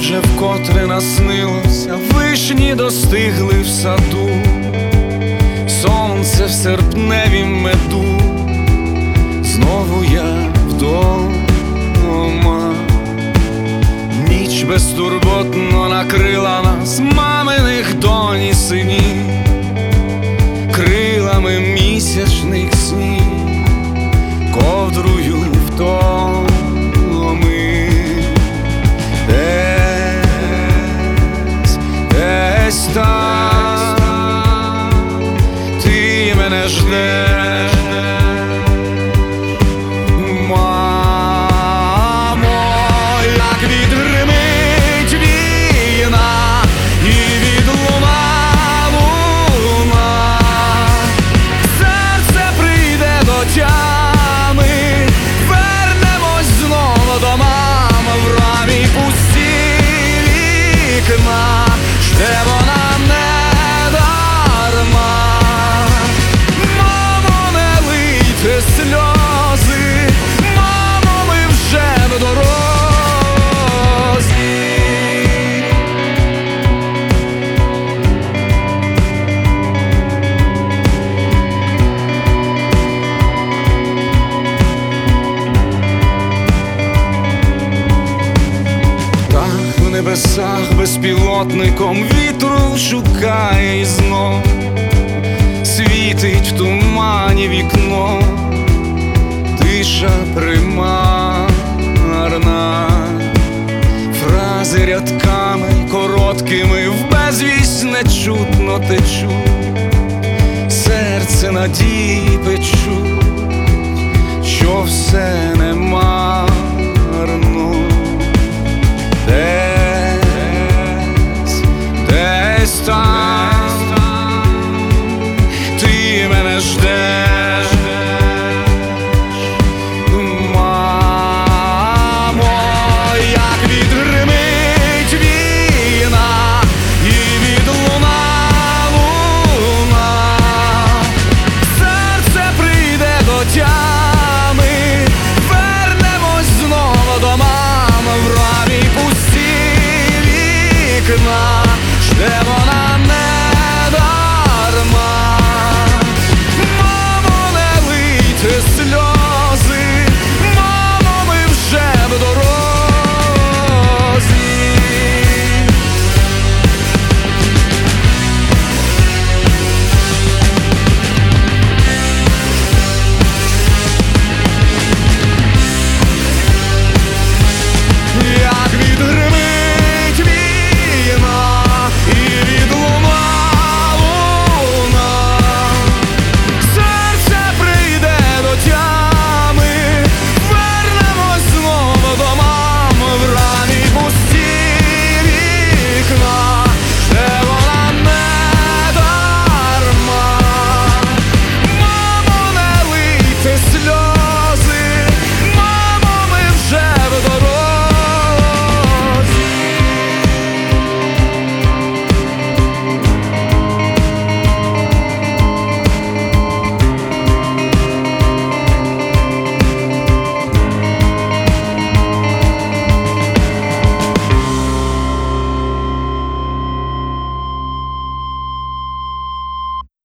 вже вкотре наснилося, вишні достигли в саду, сонце в серпневім меду, знову я вдома. Ніч безтурботно накрила нас, маминих донь і синів, крилами місячних снів, ковдрою втоми. Десь там ти мене ждеш, мамо, як відгримить війна і відлуна луна, серце прийде до тями, вернемось знову до мам, в рамі пусті вікна, жде вона не дарма. Мамо, не лийте сльози, мамо, ми вже в дорозі. Так в небесах безпілотником вітру шукає і знов світить в тумані вікно, тиша примарна, фрази рядками короткими в безвість нечутно течуть, серце надії печуть, що все нема.